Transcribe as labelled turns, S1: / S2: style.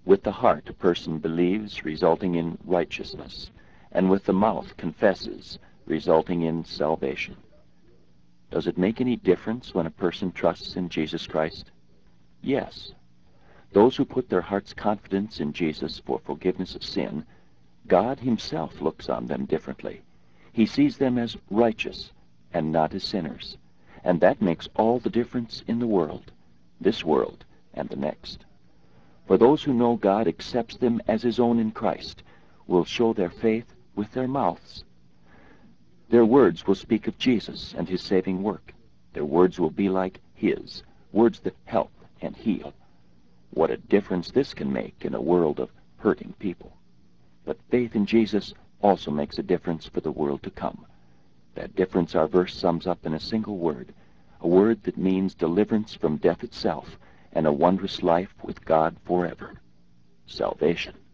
S1: With the heart a person believes, resulting in righteousness, and with the mouth confesses, resulting in salvation. Does it make any difference when a person trusts in Jesus Christ? Yes. Those who put their heart's confidence in Jesus for forgiveness of sin, God himself looks on them differently. He sees them as righteous and not as sinners, and that makes all the difference in the world, this world and the next. For those who know God accepts them as his own in Christ will show their faith with their mouths. Their words will speak of Jesus and his saving work. Their words will be like his, words that help and heal. What a difference this can make in a world of hurting people. But faith in Jesus also makes a difference for the world to come. That difference our verse sums up in a single word, a word that means deliverance from death itself and a wondrous life with God forever: salvation.